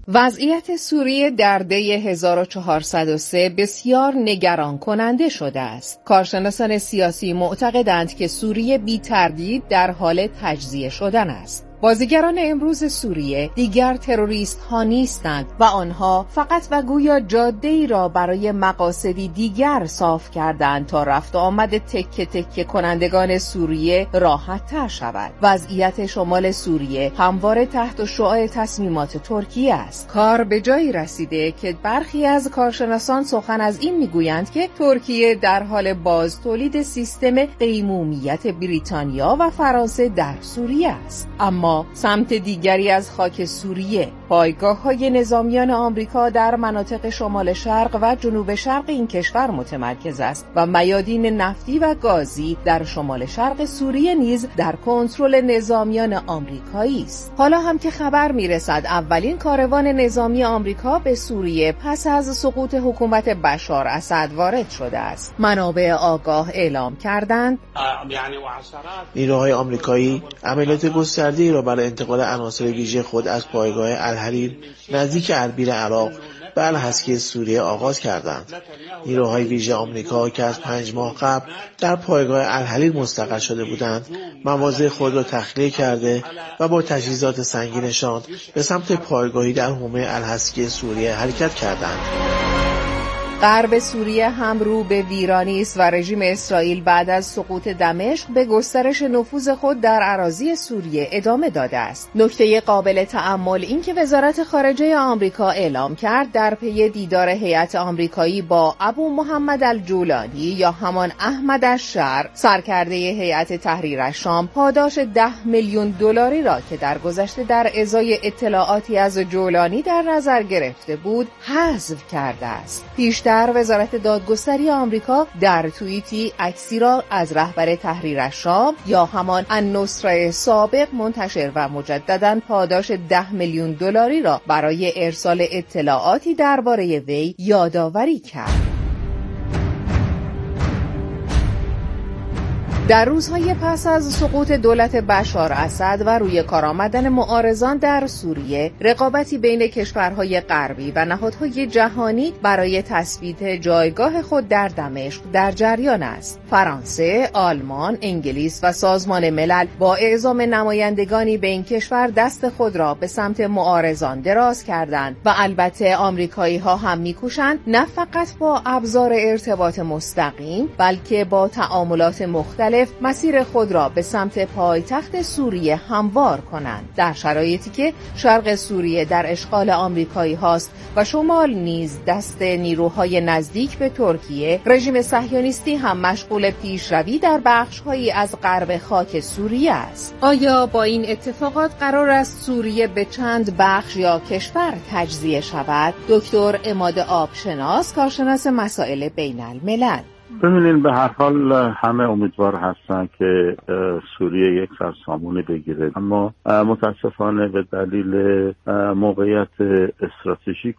وضعیت سوریه در دی 1403 بسیار نگران کننده شده است. کارشناسان سیاسی معتقدند که سوریه بی تردید در حال تجزیه شدن است. بازیگران امروز سوریه دیگر تروریست ها نیستند و آنها فقط و گویا جاده‌ای را برای مقاصدی دیگر صاف کردند تا رفت و آمد تکه تکه کنندگان سوریه راحت تر شود. وضعیت شمال سوریه همواره تحت شعاع تصمیمات ترکیه است. کار به جایی رسیده که برخی از کارشناسان سخن از این میگویند که ترکیه در حال باز تولید سیستم قیمومیت بریتانیا و فرانسه در سوریه است. اما سمت دیگری از خاک سوریه پایگاه‌های نظامیان آمریکا در مناطق شمال شرق و جنوب شرق این کشور متمرکز است و میادین نفتی و گازی در شمال شرق سوریه نیز در کنترل نظامیان آمریکایی است. حالا هم که خبر میرسد اولین کاروان نظامی آمریکا به سوریه پس از سقوط حکومت بشار اسد وارد شده است. منابع آگاه اعلام کردند نیروهای آمریکایی عملیات گسترده‌ای را برای انتقال عناصر ویژه خود از پایگاه الحریر نزدیک اربیل عراق به الحسکی سوریه آغاز کردند. نیروهای ویژه آمریکا که از 5 ماه قبل در پایگاه الحریر مستقر شده بودند، مواضع خود را تخلیه کرده و با تجهیزات سنگینشان به سمت پایگاهی در حومه الحسکی سوریه حرکت کردند. غرب سوریه هم رو به ویرانی است و رژیم اسرائیل بعد از سقوط دمشق به گسترش نفوذ خود در اراضی سوریه ادامه داده است. نکته قابل تأمل این که وزارت خارجه آمریکا اعلام کرد در پی دیدار هیئت آمریکایی با ابو محمد الجولانی یا همان احمد الشر، سرکرده هیئت تحریر الشام، پاداش 10 میلیون دلاری را که در گذشته در ازای اطلاعاتی از جولانی در نظر گرفته بود حذف کرده است. در وزارت دادگستری آمریکا در توییتی عکسی را از رهبر تحریر الشام یا همان النصره سابق منتشر و مجدداً پاداش 10 میلیون دلاری را برای ارسال اطلاعاتی درباره وی یادآوری کرد. در روزهای پس از سقوط دولت بشار اسد و روی کار آمدن معارضان در سوریه، رقابتی بین کشورهای غربی و نهادهای جهانی برای تثبیت جایگاه خود در دمشق در جریان است. فرانسه، آلمان، انگلیس و سازمان ملل با اعزام نمایندگانی به این کشور دست خود را به سمت معارضان دراز کردند و البته آمریکایی‌ها هم می‌کوشند نه فقط با ابزار ارتباط مستقیم بلکه با تعاملات مختلف مسیر خود را به سمت پایتخت سوریه هموار کنند، در شرایطی که شرق سوریه در اشغال آمریکایی هاست و شمال نیز دست نیروهای نزدیک به ترکیه. رژیم صهیونیستی هم مشغول پیشروی در بخش‌هایی از غرب خاک سوریه است. آیا با این اتفاقات قرار است سوریه به چند بخش یا کشور تجزیه شود؟ دکتر عماد آبشناس، کارشناس مسائل بین الملل: ببینید، به هر حال همه امیدوار هستن که سوریه یک سرسامونی بگیره، اما متاسفانه به دلیل موقعیت استراتژیک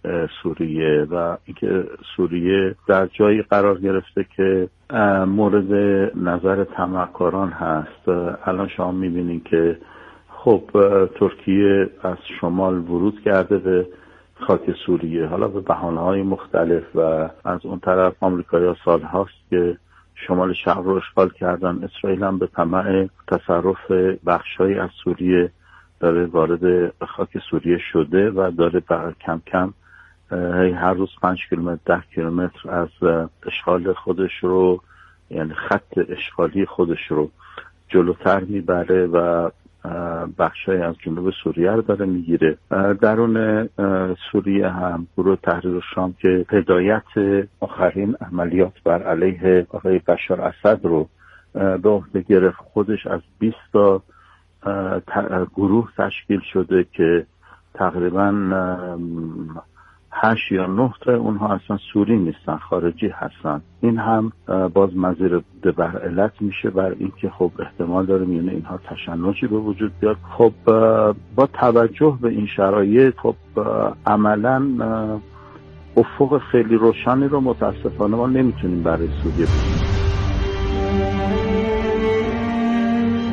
سوریه و اینکه سوریه در جایی قرار گرفته که مورد نظر طمعکاران هست، الان شما میبینید که خب ترکیه از شمال ورود کرده به خاک سوریه، حالا به بهانه‌های مختلف، و از اون طرف آمریکایی‌ها سال‌هاست که شمال شرق رو اشغال کردن. اسرائیل هم به طمع تصرف بخش‌هایی از سوریه داره وارد خاک سوریه شده و داره کم کم هر روز 5 کیلومتر 10 کیلومتر از اشغال خودش رو، یعنی خط اشغالی خودش رو جلوتر میبره و بخشای از جنوب سوریه رو داره میگیره. درون سوریه هم گروه تحریر الشام که هدایت آخرین عملیات بر علیه آقای بشار اسد رو به عهده گرفت، خودش از 20 تا گروه تشکیل شده که تقریبا 8 یا 9 تا اونها اصلا سوری نیستن، خارجی هستن. این هم باز مزیر بر علت میشه بر اینکه خب احتمال داره میونه اینها تشنجی به وجود بیاد. خب با توجه به این شرایط خب عملا افق خیلی روشنی رو متاسفانه ما نمیتونیم برای سوریه ببینیم.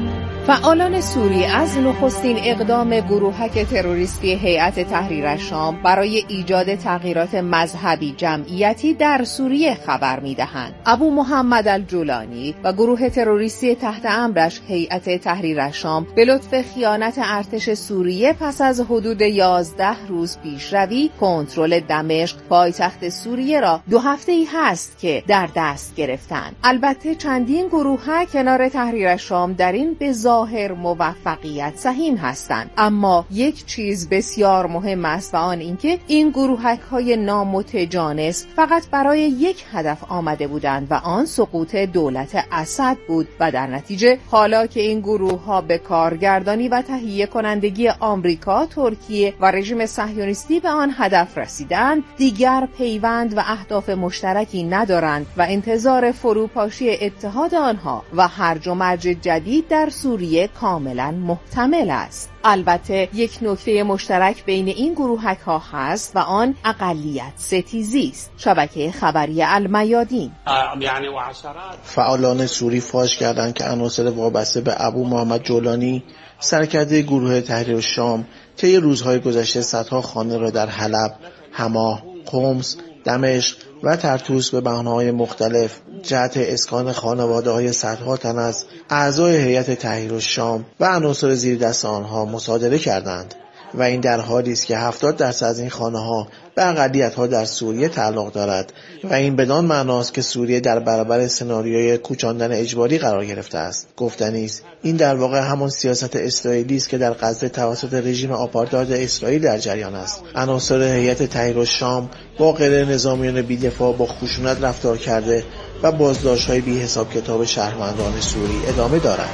فعالان سوری از نخستین اقدام گروهک تروریستی هیئت تحریر الشام برای ایجاد تغییرات مذهبی جمعیتی در سوریه خبر می‌دهند. ابو محمد الجولانی و گروه تروریستی تحت امرش هیئت تحریر الشام به لطف خیانت ارتش سوریه پس از حدود 11 روز پیشروی کنترل دمشق پایتخت سوریه را 2 هفته‌ای هست که در دست گرفتند. البته چندین گروهک کنار تحریر الشام در این به ظاهر موفقیت سهیم هستند، اما یک چیز بسیار مهم است و آن اینکه این گروهک‌های نامتجانس فقط برای یک هدف آمده بودند و آن سقوط دولت اسد بود و در نتیجه حالا که این گروه‌ها به کارگردانی و تهیه کنندگی آمریکا، ترکیه و رژیم صهیونیستی به آن هدف رسیدند، دیگر پیوند و اهداف مشترکی ندارند و انتظار فروپاشی اتحاد آنها و هرج و مرج جدید در سوریه کاملا محتمل است. البته یک نکته مشترک بین این گروهک‌ها هست و آن اقلیت ستیزی است. شبکه خبری المیادین فعالان سوری فاش کردند که عناصر وابسته به ابو محمد جولانی سرکرده گروه تحریر الشام طی روزهای گذشته صدها خانه را در حلب، حما، قمص، دمشق و طرطوس به بهانه‌های مختلف جهت اسکان خانواده‌های صدها تن از اعضای هیئت تحریر الشام و عناصر زیر دست آنها مصادره کردند و این در حالی است که 70% از این خانه‌ها به اقلیت‌ها در سوریه تعلق دارد و این بدان معناست که سوریه در برابر سناریوی کوچاندن اجباری قرار گرفته است. گفتنی است این در واقع همان سیاست اسرائیلی است که در غزه توسط رژیم آپارتاید اسرائیل در جریان است. عناصر هیئت تحریر الشام با غیر نظامیان بی‌دفاع با خشونت رفتار کرده و بازداشت‌های بی‌حساب کتاب شهروندان سوری ادامه دارند.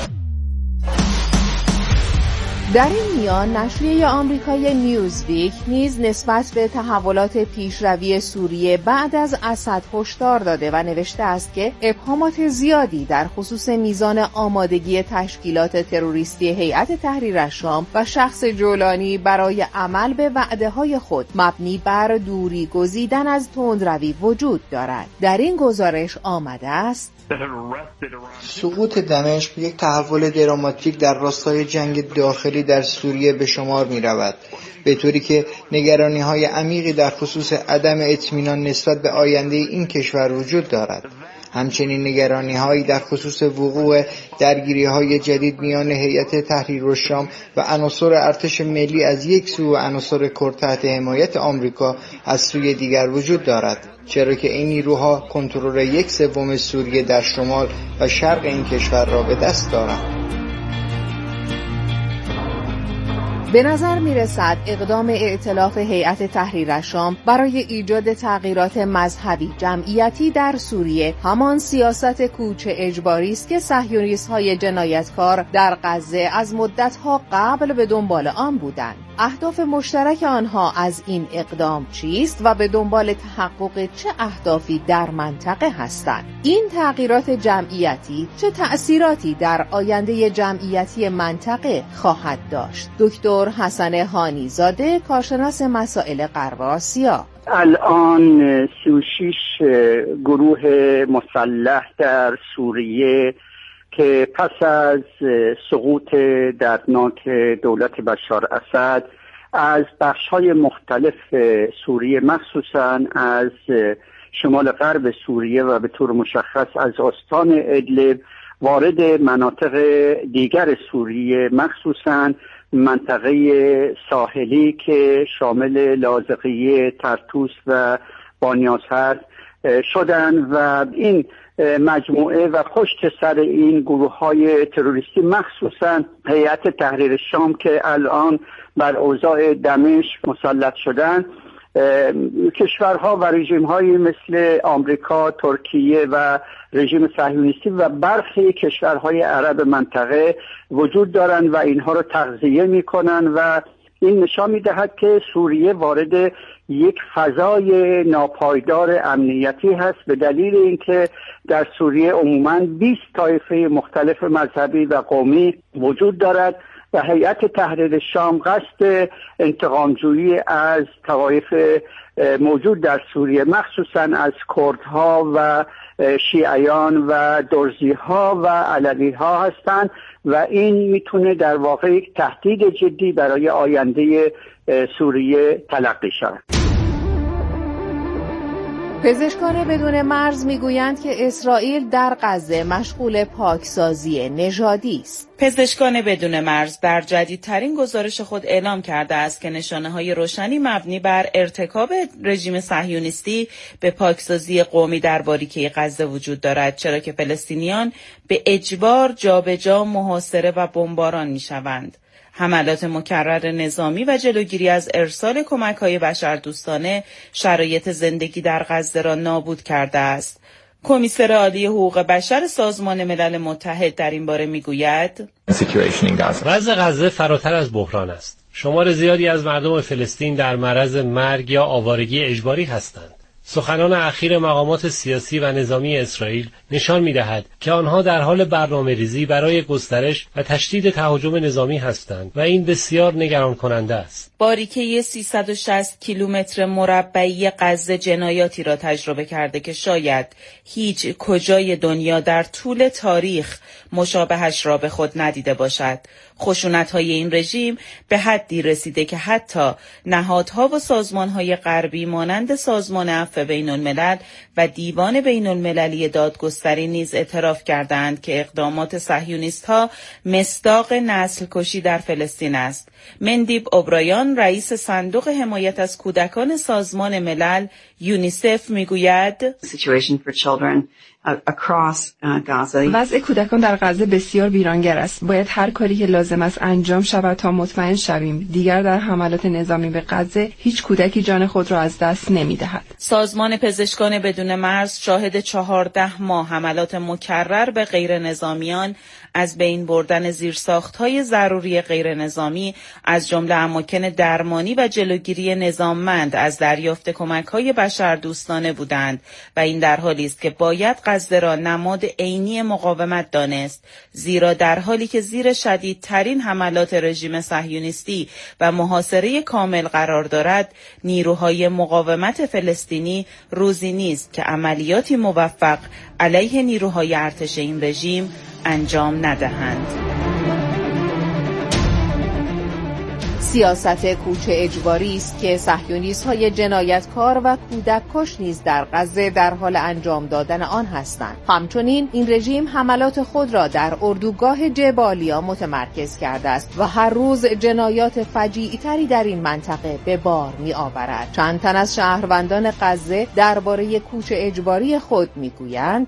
در این میان نشریه آمریکایی نیوزویک نیز نسبت به تحولات پیشروی سوریه بعد از اسد هشدار داده و نوشته است که ابهامات زیادی در خصوص میزان آمادگی تشکیلات تروریستی هیئت تحریر الشام و شخص جولانی برای عمل به وعده‌های خود مبنی بر دوری گزیدن از تندروی وجود دارد. در این گزارش آمده است سقوط دمشق یک تحول دراماتیک در راستای جنگ داخلی در سوریه به شمار می رود، به طوری که نگرانی های عمیقی در خصوص عدم اطمینان نسبت به آینده این کشور وجود دارد. همچنین نگرانی هایی در خصوص وقوع درگیری های جدید میان هیئت تحریر الشام و عناصر ارتش ملی از یک سو و عناصر کرد تحت حمایت آمریکا از سوی دیگر وجود دارد، چرا که این نیروها کنترل 1/3 سوریه در شمال و شرق این کشور را به دست دارند. به نظر می‌رسد اقدام ائتلاف هیئت تحریر الشام برای ایجاد تغییرات مذهبی جمعیتی در سوریه همان سیاست کوچ اجباری است که صهیونیست‌های جنایتکار در غزه از مدت‌ها قبل به دنبال آن بودند. اهداف مشترک آنها از این اقدام چیست و به دنبال تحقق چه اهدافی در منطقه هستند؟ این تغییرات جمعیتی چه تأثیراتی در آینده جمعیتی منطقه خواهد داشت؟ دکتر حسن هانی زاده، کارشناس مسائل غرب آسیا: الان 36 گروه مسلح در سوریه که پس از سقوط دردناک دولت بشار اسد از بخش‌های مختلف سوریه، مخصوصاً از شمال غرب سوریه و به طور مشخص از استان ادلب وارد مناطق دیگر سوریه، مخصوصاً منطقه ساحلی که شامل لاذقیه، طرطوس و بانیاس هست شدن و این مجموعه و پشت سر این گروه‌های تروریستی، مخصوصاً هیئت تحریر الشام که الان بر اوضاع دمشق مسلط شدن، کشورها و رژیم‌هایی مثل آمریکا، ترکیه و رژیم صهیونیستی و برخی کشورهای عرب منطقه وجود دارند و اینها رو تغذیه می‌کنند و این نشان می‌دهد که سوریه وارد یک فضای ناپایدار امنیتی هست، به دلیل اینکه در سوریه عموماً 20 طایفه مختلف مذهبی و قومی وجود دارد و هیئت تحریر الشام قصد انتقامجویی از طوایف موجود در سوریه، مخصوصاً از کردها و شیعیان و درزی‌ها و علوی‌ها هستند و این میتونه در واقع یک تهدید جدی برای آینده سوریه تلقی شود. پزشکان بدون مرز میگویند که اسرائیل در غزه مشغول پاکسازی نژادی است. پزشکان بدون مرز در جدیدترین گزارش خود اعلام کرده است که نشانه‌های روشنی مبنی بر ارتکاب رژیم صهیونیستی به پاکسازی قومی در باریکه غزه وجود دارد، چرا که فلسطینیان به اجبار جابجا محاصره و بمباران می‌شوند. حملات مکرر نظامی و جلوگیری از ارسال کمک‌های بشردوستانه شرایط زندگی در غزه را نابود کرده است. کمیسر عالی حقوق بشر سازمان ملل متحد در این باره میگوید وضع غزه فراتر از بحران است. شمار زیادی از مردم فلسطین در معرض مرگ یا آوارگی اجباری هستند. سخنان اخیر مقامات سیاسی و نظامی اسرائیل نشان می‌دهد که آنها در حال برنامه‌ریزی برای گسترش و تشدید تهاجم نظامی هستند و این بسیار نگران کننده است. باریکه 360 کیلومتر مربعی غزه جنایاتی را تجربه کرده که شاید هیچ کجای دنیا در طول تاریخ مشابهش را به خود ندیده باشد. خشونت‌های این رژیم به حدی رسیده که حتی نهادها و سازمان‌های غربی مانند سازمان عفو بین‌الملل و دیوان بین‌المللی دادگستری نیز اعتراف کردند که اقدامات صهیونیست‌ها مصداق نسل کشی در فلسطین است. مندیب اوبرایان رئیس صندوق حمایت از کودکان سازمان ملل یونیسف میگوید وضع کودکان در غزه بسیار ویرانگر است. باید هر کاری که لازم است انجام شود تا مطمئن شویم دیگر در حملات نظامی به غزه هیچ کودکی جان خود را از دست نمی‌دهد. سازمان پزشکان بدون مرز شاهد 14 ماه حملات مکرر به غیر نظامیان، از بین بردن زیرساخت‌های ضروری غیر نظامی از جمله اماکن درمانی و جلوگیری نظاممند از دریافت کمک‌های بشردوستانه بودند و این در حالی است که باید غزه را نماد عینی مقاومت دانست، زیرا در حالی که زیر شدیدترین حملات رژیم صهیونیستی و محاصره کامل قرار دارد، نیروهای مقاومت فلسطینی روزی نیست که عملیاتی موفق علیه نیروهای ارتش این رژیم انجام ندهند. سیاست کوچ اجباری است که صهیونیست‌های جنایتکار و کودک‌کش نیز در غزه در حال انجام دادن آن هستند. همچنین این رژیم حملات خود را در اردوگاه جبالیا متمرکز کرده است و هر روز جنایات فجیع‌تری در این منطقه به بار می‌آورد. چند تن از شهروندان غزه درباره کوچ اجباری خود می‌گویند: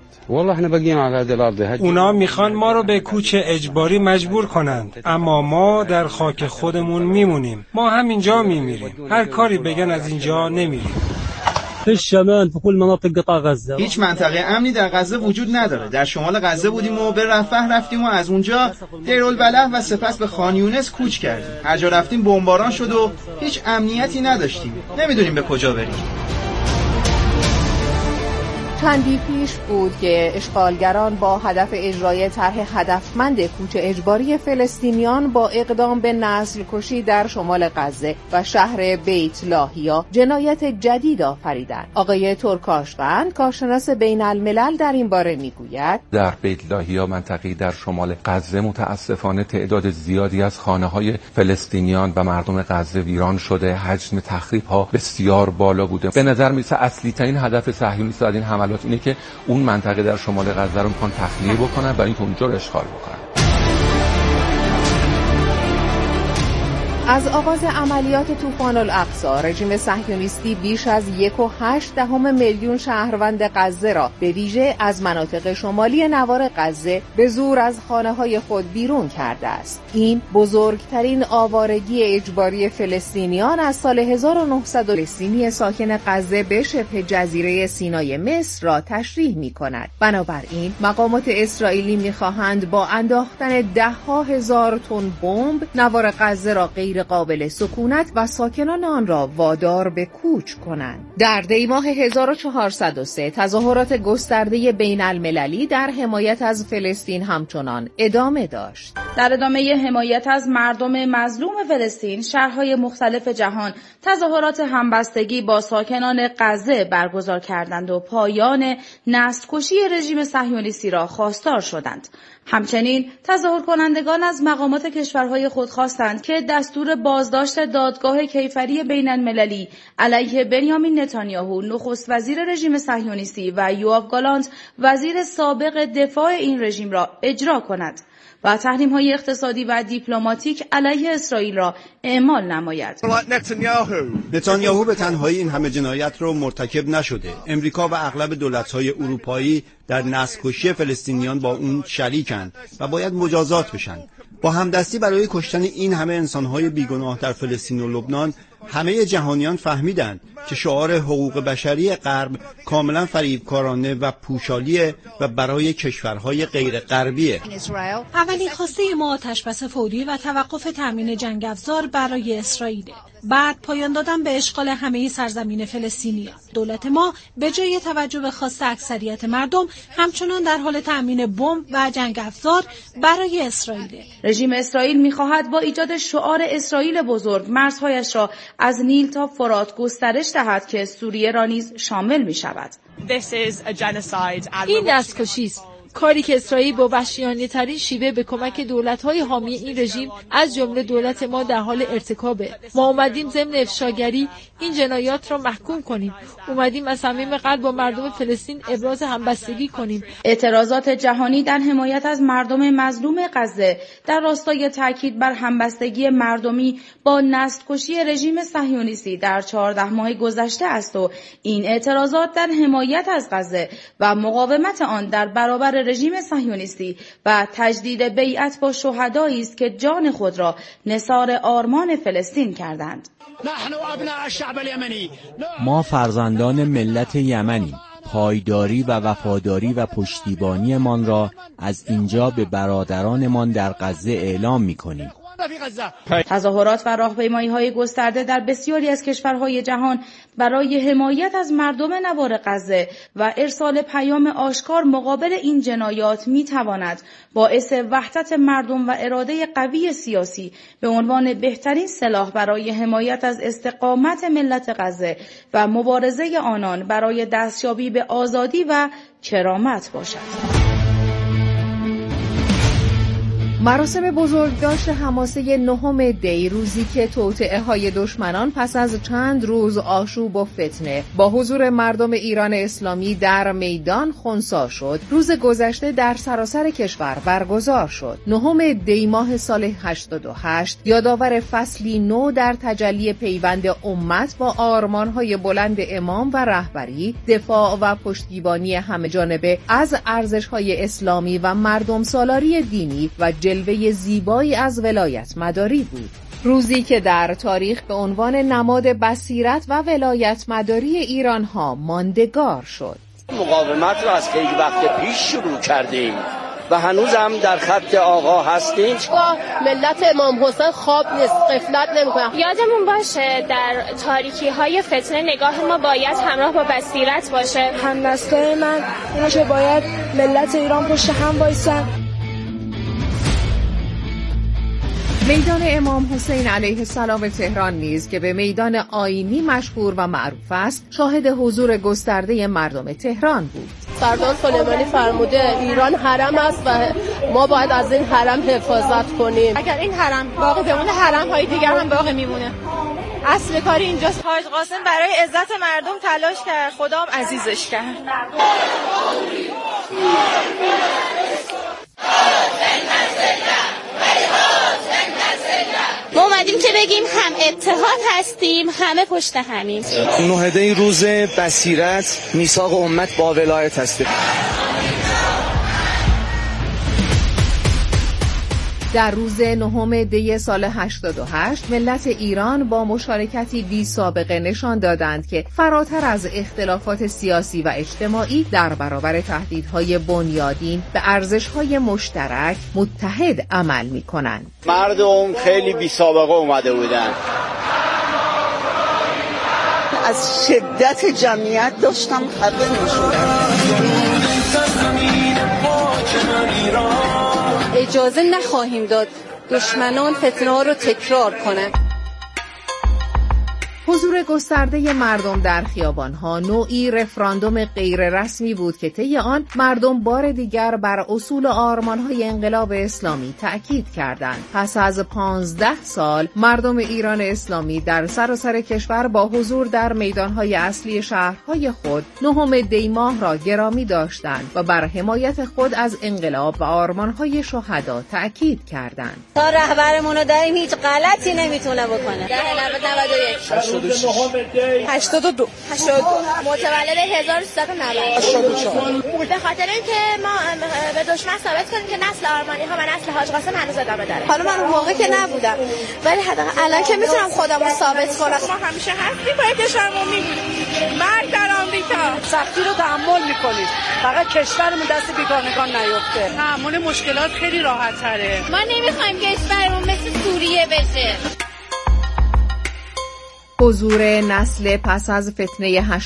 اونا میخوان ما رو به کوچ اجباری مجبور کنند، اما ما در خاک خودمون میمونیم. ما همینجا میمیریم. هر کاری بگن از اینجا نمیریم. هیچ منطقه امنی در غزه وجود نداره. در شمال غزه بودیم و به رفح رفتیم و از اونجا دیرالبلح و سپس به خان یونس کوچ کردیم. هر جا رفتیم بمباران شد و هیچ امنیتی نداشتیم. نمیدونیم به کجا بریم. چندی پیش بود که اشغالگران با هدف اجرای طرح هدفمند کوچ اجباری فلسطینیان با اقدام به نسل کشی در شمال غزه و شهر بیت لاهیا جنایت جدید آفریدند. آقای ترکاشقند، کارشناس بین الملل، در این باره میگوید: در بیت لاهیا، منطقه‌ای در شمال غزه، متاسفانه تعداد زیادی از خانه‌های فلسطینیان و مردم غزه ویران شده. حجم تخریب‌ها بسیار بالا بوده. به نظر میسه اصلی ترین هدف صهیونیست‌ها این حملات اینه که اون منطقه در شمال غزه رو میخوان تخلیه بکنن و اینکه اونجا رو اشغال بکنن. از آغاز عملیات طوفان الاقصی، رژیم صهیونیستی بیش از 1.8 میلیون شهروند غزه را به ویژه از مناطق شمالی نوار غزه به زور از خانه‌های خود بیرون کرده است. این بزرگترین آوارگی اجباری فلسطینیان از سال 1900 فلسطینی ساکن غزه به شبه جزیره سینای مصر را تشریح می‌کند. بنابراین مقامات اسرائیلی می‌خواهند با انداختن 10,000 تن بمب نوار غزه را غیر غیر قابل سکونت و ساکنان آن را وادار به کوچ کنند. در دی ماه 1403 تظاهرات گسترده بین المللی در حمایت از فلسطین همچنان ادامه داشت. در ادامه حمایت از مردم مظلوم فلسطین، شهرهای مختلف جهان تظاهرات همبستگی با ساکنان غزه برگزار کردند و پایان نسل‌کشی رژیم صهیونیستی را خواستار شدند. همچنین تظاهر کنندگان از مقامات کشورهای خود خواستند که دستور بازداشت دادگاه کیفری بین المللی علیه بنیامین نتانیاهو نخست وزیر رژیم صهیونیستی و یوآف گالانت وزیر سابق دفاع این رژیم را اجرا کند و تحریم‌های اقتصادی و دیپلماتیک علیه اسرائیل را اعمال نماید. نتانیاهو به تنهایی این همه جنایت را مرتکب نشده. امریکا و اغلب دولت‌های اروپایی در نسل‌کشی فلسطینیان با اون شریکند و باید مجازات بشن. با همدستی برای کشتن این همه انسان‌های بیگناه در فلسطین و لبنان، همه جهانیان فهمیدند که شعار حقوق بشری غرب کاملا فریبکارانه و پوشالیه و برای کشورهای غیر غربیه. اولین خواسته ما آتشبس فوری و توقف تامین جنگ افزار برای اسرائیل. بعد پایان دادن به اشغال همه سرزمین فلسطینیان. دولت ما به جای توجه به خواست اکثریت مردم همچنان در حال تامین بمب و جنگ افزار برای اسرائیل. رژیم اسرائیل می‌خواهد با ایجاد شعار اسرائیل بزرگ مرزهایش را از نیل تا فرات گسترش دهد که سوریه را نیز شامل می‌شود. این دستکشی است. کاری که اسرائیل با وحشیانه‌ترین شیوه به کمک دولت‌های حامی این رژیم از جمله دولت ما در حال ارتکابه. ما اومدیم ضمن افشاگری این جنایات را محکوم کنیم. اومدیم از صمیم قلب با مردم فلسطین ابراز همبستگی کنیم. اعتراضات جهانی در حمایت از مردم مظلوم غزه در راستای تاکید بر همبستگی مردمی با نسل‌کشی رژیم صهیونیستی در 14 ماه گذشته است و این اعتراضات در حمایت از غزه و مقاومت آن در برابر رژیم صهیونیستی و تجدید بیعت با شهدایی است که جان خود را نثار آرمان فلسطین کردند. ما فرزندان ملت یمنیم. پایداری و وفاداری و پشتیبانیمان را از اینجا به برادرانمان در غزه اعلام می‌کنیم. تظاهرات و راهپیمایی‌های گسترده در بسیاری از کشورهای جهان برای حمایت از مردم نوار غزه و ارسال پیام آشکار مقابل این جنایات می‌تواند باعث وحدت مردم و اراده قوی سیاسی به عنوان بهترین سلاح برای حمایت از استقامت ملت غزه و مبارزه آنان برای دستیابی به آزادی و کرامت باشد. مراسم بزرگداشت حماسه 9 دی، روزی که توطئه‌های دشمنان پس از چند روز آشوب و فتنه با حضور مردم ایران اسلامی در میدان خنثی شد، روز گذشته در سراسر کشور برگزار شد. 9 دی ماه سال 88 یادآور فصلی نو در تجلی پیوند امت با آرمان‌های بلند امام و رهبری، دفاع و پشتیبانی همه‌جانبه از ارزش‌های اسلامی و مردم سالاری دینی و جلوه زیبایی از ولایت مداری بود. روزی که در تاریخ به عنوان نماد بصیرت و ولایت مداری ایران‌ها ماندگار شد. مقاومت رو از خیلی وقت پیش شروع کردیم و هنوز هم در خط آقا هستیم. ملت امام حسین خواب نیست، غفلت نمی‌کنه. یادمون باشه در تاریکی‌های فتنه نگاه ما باید همراه با بصیرت باشه. هم‌نسل‌های من اینه که باید ملت ایران پشت هم وایسن. میدان امام حسین علیه السلام تهران نیز که به میدان آیینی مشهور و معروف است، شاهد حضور گسترده مردم تهران بود. سردار سلیمانی فرموده ایران حرم است و ما باید از این حرم حفاظت کنیم. اگر این حرم باقی بمونه، حرم‌های دیگر هم باقی میمونه. اصل کار اینجاست. حاج قاسم برای عزت مردم تلاش کرد، خدا هم عزیزش کرد. ما اومدیم که بگیم هم اتحاد هستیم، همه پشت همیم. 9 دی روز بصیرت، میثاق امت با ولایت هستیم. در روز 9 دی سال 88 ملت ایران با مشارکتی بی سابقه نشان دادند که فراتر از اختلافات سیاسی و اجتماعی در برابر تهدیدهای بنیادین به ارزش‌های مشترک متحد عمل می‌کنند. مردم خیلی بی سابقه اومده بودن. از شدت جمعیت داشتم خفه می‌شدم. اجازه نخواهیم داد دشمنان فتنه ها رو تکرار کنند. حضور گسترده مردم در خیابان‌ها نوعی رفراندوم غیر رسمی بود که طی آن مردم بار دیگر بر اصول و آرمان‌های انقلاب اسلامی تأکید کردند. پس از 15 سال مردم ایران اسلامی در سراسر کشور با حضور در میدان‌های اصلی شهرهای خود 9 دی ماه را گرامی داشتند و بر حمایت خود از انقلاب و آرمان‌های شهدا تأکید کردند. تا رهبرمون رو داریم هیچ غلطی نمیتونه بکنه. در 91 82 متولد 1390 به خاطر اینکه ما به دشمن ثابت کنیم که نسل آرمانی ها و نسل حاج قاسم هنوز ادامه داره. حالا من اون موقع که نبودم ولی حداقل الان که میتونم خودمو ثابت کنم. ما همیشه هستیم باید کشورمون می‌بینیم. مرگ در آمریکا. سختی رو تحمل می‌کنیم. فقط کشورمون دست بیگانگان نیفته. تحمل مشکلات خیلی راحت‌تره. ما نمی‌خوایم کشورمون مثل سوریه بشه. حضور نسل پس از فتنه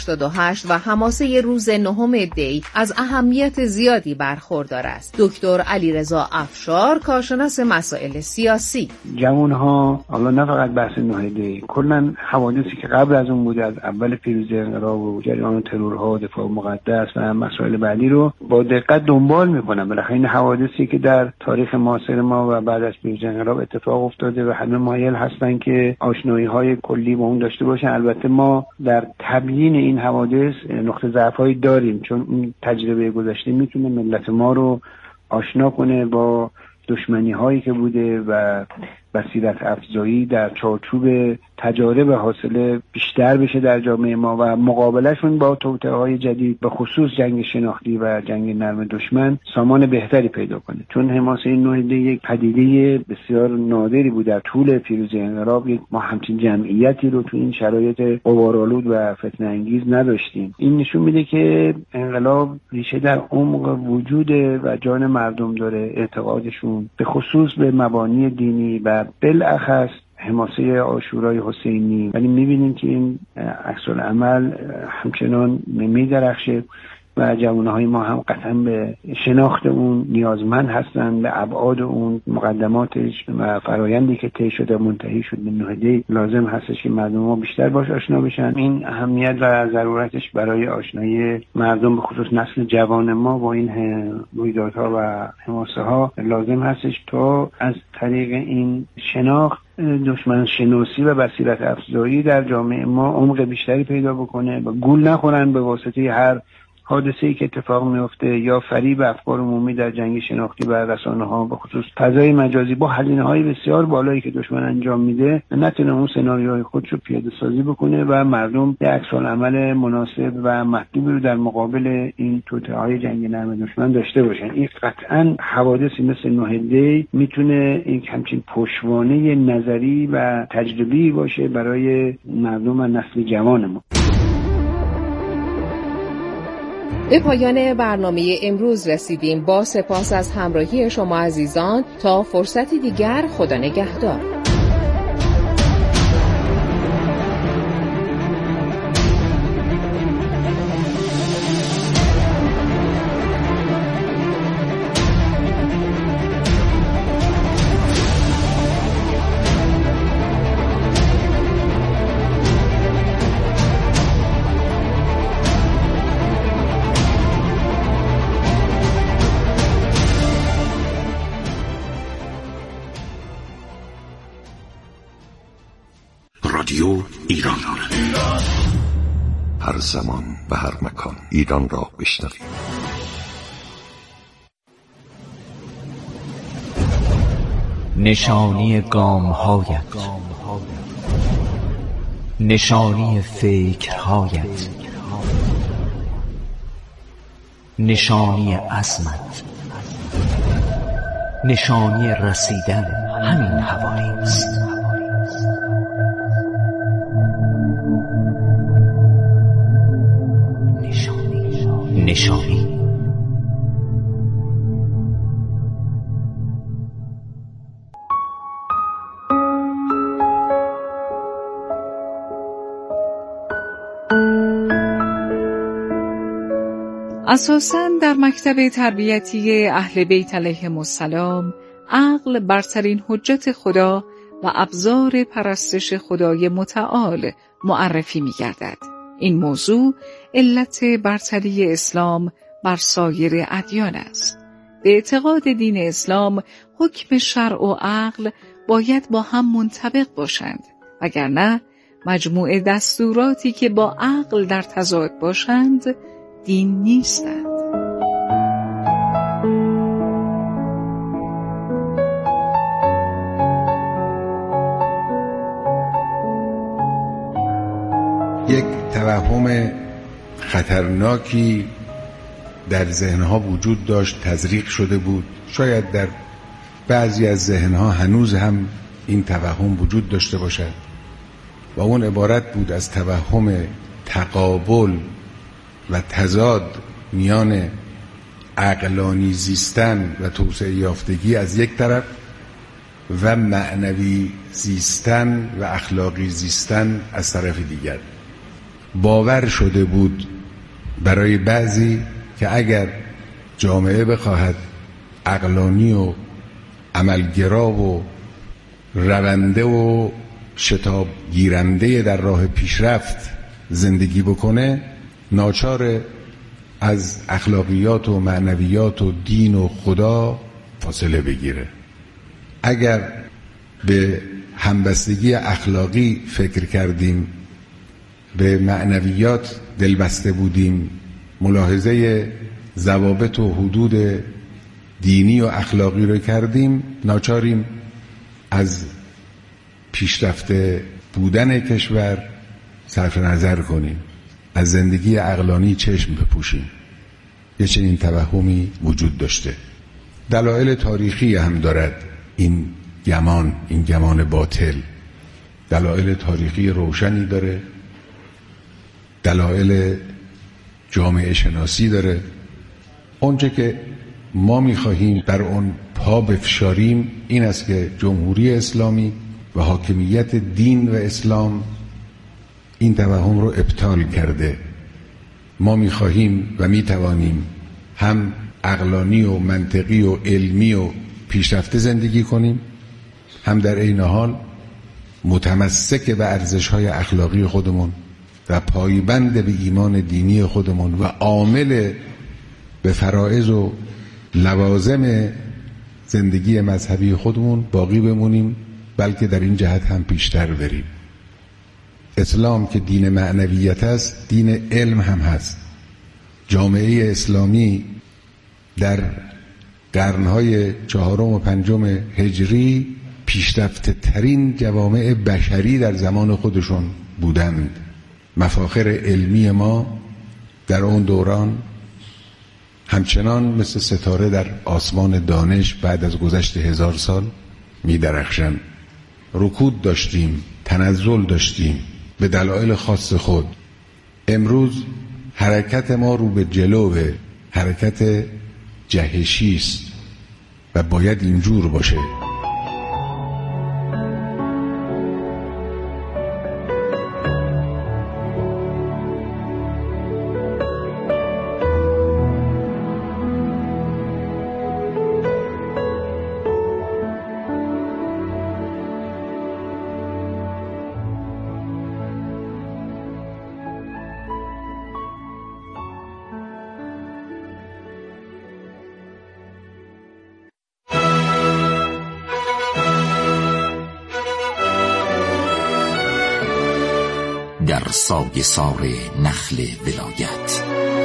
88 و حماسه روز 9 دی از اهمیت زیادی برخوردار است. دکتر علیرضا افشار، کارشناس مسائل سیاسی: جوان‌ها حالا نه فقط بحث 9 دی، کلاً حوادثی که قبل از اون بوده، از اول پیروزی انقلاب و جریان ترورها، دفاع مقدس و مسائل بعدی رو با دقت دنبال می‌کنن. بالاخره این حوادثی که در تاریخ معاصر ما و بعد از پیروزی انقلاب اتفاق افتاده و همه مایل هستن که آشنایی‌های کلی با اون داشته باشن. البته ما در تبیین این حوادث نقطه ضعف‌هایی داریم، چون این تجربه گذشته میتونه ملت ما رو آشنا کنه با دشمنی‌هایی که بوده و بصیرت افزایی در چارچوب تجارب حاصله بیشتر بشه در جامعه ما و مقابلشون با توطئه‌های جدید به خصوص جنگ شناختی و جنگ نرم دشمن سامان بهتری پیدا کنه. چون حماسه 9 دی یک پدیده بسیار نادری بود در طول پیروزی انقلاب. ما همچین جمعیتی رو تو این شرایط غبارآلود و فتنه انگیز نداشتیم. این نشون میده که انقلاب ریشه در عمق وجود و جان مردم داره، اعتقادشون به خصوص به مبانی دینی و بالاخص حماسه عاشورای حسینی. ولی میبینیم که این عکس العمل همچنان میدرخشه و جوانهای ما هم قطعا به شناخت اون نیازمند هستن، به ابعاد اون، مقدماتش و فرایندی که طی شده منتهی شد به 9 دی لازم هستش که مردم ما بیشتر باش آشنا بشن. این اهمیت و ضرورتش برای آشنایی مردم به خصوص نسل جوان ما با این رویدادها و حماسه ها لازم هستش تا از طریق این شناخت دشمن شناسی و بصیرت افزایی در جامعه ما عمق بیشتری پیدا بکنه و گول نخورن به واسطه هر حادثه‌ای که اتفاق میفته یا فریب افکار عمومی در جنگ شناختی و رسانه‌ها به خصوص فضای مجازی با هزینه‌های بسیار بالایی که دشمن انجام میده نتونه اون سناریوهای خودش رو پیاده سازی بکنه و مردم یک عکس‌العمل مناسب و مطلوبی رو در مقابل این توطئه‌های جنگ نرم دشمن داشته باشن. این قطعاً حوادثی مثل 9 دی میتونه این همچین پشتوانه نظری و تجربی باشه برای مردم و نسل جوان ما. به پایان برنامه امروز رسیدیم. با سپاس از همراهی شما عزیزان. تا فرصتی دیگر، خدا نگهدار. رادیو ایران، هر زمان و هر مکان ایران را بشنوید. نشانی گام‌هایت، نشانی فکرهایت، نشانی عزمت، نشانی رسیدن همین حوالی است. نشانی. اساساً در مکتب تربیتی اهل بیت علیهم السلام عقل برترین حجت خدا و ابزار پرستش خدای متعال معرفی می گردد. این موضوع علت برتری اسلام بر سایر ادیان است. به اعتقاد دین اسلام حکم شرع و عقل باید با هم منطبق باشند، وگرنه مجموع دستوراتی که با عقل در تضاد باشند دین نیستند. یک توهم خطرناکی در ذهنها وجود داشت، تزریق شده بود. شاید در بعضی از ذهنها هنوز هم این توهم وجود داشته باشد و اون عبارت بود از توهم تقابل و تضاد میان عقلانی زیستن و توسعه یافتگی از یک طرف و معنوی زیستن و اخلاقی زیستن از طرف دیگر. باور شده بود برای بعضی که اگر جامعه بخواهد عقلانی و عملگرا و رونده و شتاب گیرنده در راه پیشرفت زندگی بکنه، ناچار از اخلاقیات و معنویات و دین و خدا فاصله بگیره. اگر به همبستگی اخلاقی فکر کردیم، به معنویات دلبسته بودیم، ملاحظه ضوابط و حدود دینی و اخلاقی رو کردیم، ناچاریم از پیشرفته بودن کشور صرف نظر کنیم، از زندگی عقلانی چشم بپوشیم. یه چنین توهمی وجود داشته. دلایل تاریخی هم دارد این گمان باطل. دلایل تاریخی روشنی داره، دلایل جامعه شناسی داره. اونچه که ما می‌خواهیم در اون پا بفشاریم این است که جمهوری اسلامی و حاکمیت دین و اسلام این توهم رو ابطال کرده. ما می‌خواهیم و می‌توانیم هم عقلانی و منطقی و علمی و پیشرفته زندگی کنیم، هم در عین حال متمسک به ارزش‌های اخلاقی خودمون و پایبند به ایمان دینی خودمون و عامل به فرائض و لوازم زندگی مذهبی خودمون باقی بمونیم، بلکه در این جهت هم پیشتر بریم. اسلام که دین معنویت است، دین علم هم هست. جامعه اسلامی در قرنهای 4 و 5 هجری پیشرفته ترین جوامع بشری در زمان خودشون بودند. مفاخر علمی ما در اون دوران همچنان مثل ستاره در آسمان دانش بعد از گذشت 1000 سال می درخشند. رکود داشتیم، تنزل داشتیم به دلایل خاص خود. امروز حرکت ما رو به جلوه، حرکت جهشی است و باید اینجور باشه. در سایه‌سار نخل ولایت.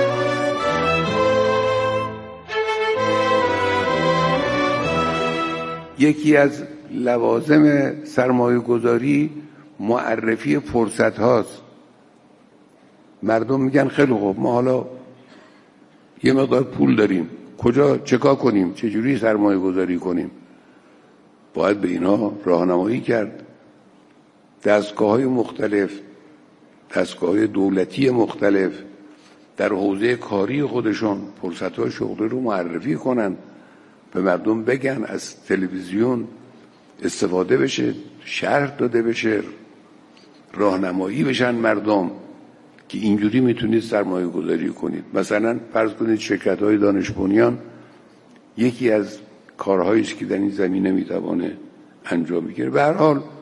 یکی از لوازم سرمایه گذاری معرفی فرصت هاست. مردم میگن خیلی خوب، ما حالا یه مقدار پول داریم، کجا چکار کنیم، چجوری سرمایه گذاری کنیم. باید به اینا راهنمایی کرد. دستگاه‌های مختلف، دستگاه‌های دولتی مختلف در حوزه کاری خودشون فرصت‌های شغلی رو معرفی کنن، به مردم بگن، از تلویزیون استفاده بشه، شرح داده بشه، راهنمایی بشن مردم که اینجوری میتونید سرمایه گذاری کنید. مثلا فرض کنید شرکت‌های دانش بنیان یکی از کارهایی است که در این زمینه میتوانه انجام بگیره. به هر حال